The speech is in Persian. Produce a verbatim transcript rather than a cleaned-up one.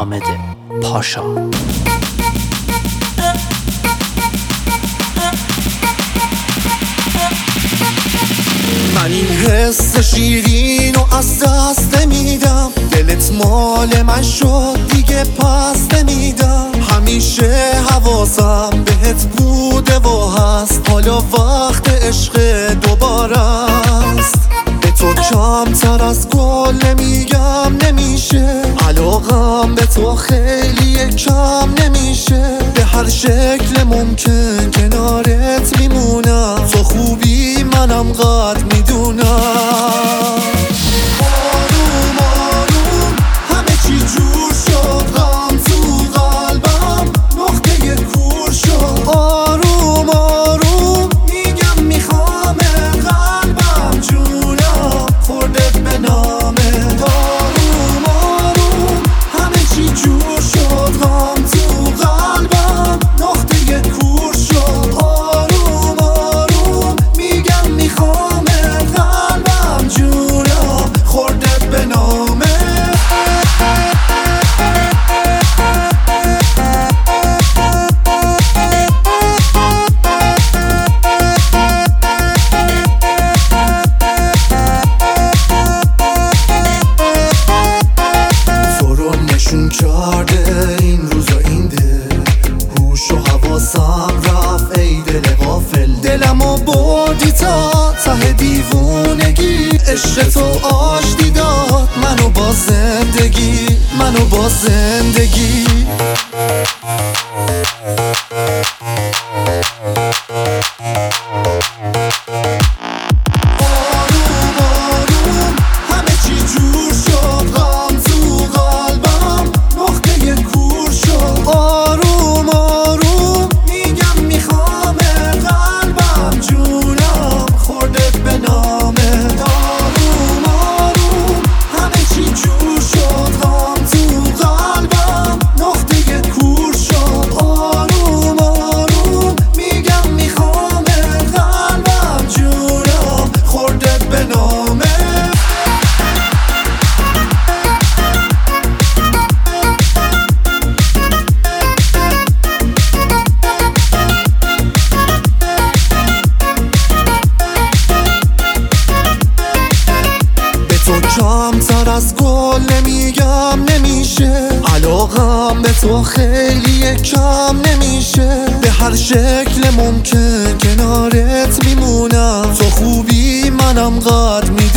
حامد پاشا. من این حس شیرین و از دست نمیدم، دلت مال من شد دیگه پس نمیدم. همیشه حواسم بهت بوده و هست، حالا وقت عشق دوباره است. به تو کمتر از گل نمیگم نمیشه، علاقم به تو خیلی کم نمیشه. به هر شکل ممکن کنارت میمونم، تو خوبی منم قدر میدونم. آروم آروم همه چی جور شد، غم تو قلبم نقطه کور شد. آروم آروم میگم میخوام قلبم جونم خوردت به نامت. آروم آروم همه چی جور شد، غم تو قلبم نقطه کور شد. آروم آروم میگم میخوام قلبم جونم خوردت به نامت. تو رو نشون کرده این روزا این دل، هوش و حواسم رفت ای دل غافل. دلمو بردی تا ته دیوونگی، عشق تو آشتی داد منو با زندگی، منو با زندگی. آروم آروم همه چی جور شد، غم تو قلبم نقطه کور شد. آروم آروم میگم میخوام قلبم جونم خوردت به نامت. آروم آروم همه چی جور شد، غم تو قلبم نقطه کور شد. آروم آروم میگم میخوام قلبم جونم خوردت به نامت. به تو کمتر از گل نمیگم نمیشه، علاقم به تو خیلی کم نمیشه. به هر شکل ممکن کنارت میمونم، تو خوبی منم قدر میدونم.